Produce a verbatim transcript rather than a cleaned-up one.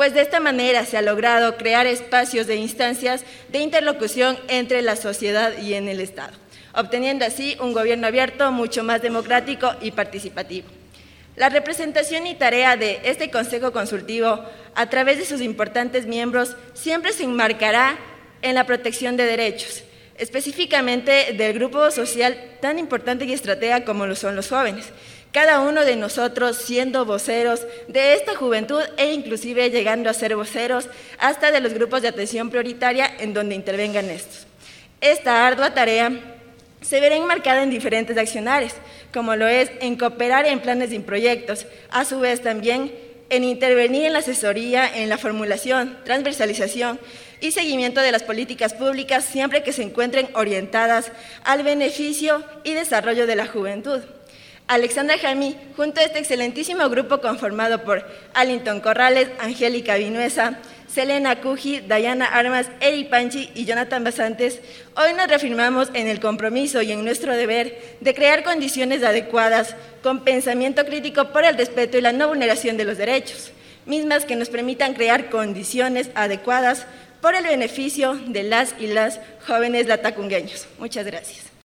pues de esta manera se ha logrado crear espacios de instancias de interlocución entre la sociedad y en el Estado, obteniendo así un gobierno abierto, mucho más democrático y participativo. La representación y tarea de este Consejo Consultivo, a través de sus importantes miembros, siempre se enmarcará en la protección de derechos, específicamente del grupo social tan importante y estratega como lo son los jóvenes. Cada uno de nosotros siendo voceros de esta juventud e inclusive llegando a ser voceros hasta de los grupos de atención prioritaria en donde intervengan estos. Esta ardua tarea se verá enmarcada en diferentes accionarios, como lo es en cooperar en planes y en proyectos, a su vez también en intervenir en la asesoría, en la formulación, transversalización y seguimiento de las políticas públicas siempre que se encuentren orientadas al beneficio y desarrollo de la juventud. Alexandra Jaimí, junto a este excelentísimo grupo conformado por Allington Corrales, Angélica Vinuesa, Selena Cuji, Dayana Armas, Eric Panchi y Jonathan Basantes, hoy nos reafirmamos en el compromiso y en nuestro deber de crear condiciones adecuadas con pensamiento crítico por el respeto y la no vulneración de los derechos, mismas que nos permitan crear condiciones adecuadas por el beneficio de las y las jóvenes latacungueños. Muchas gracias.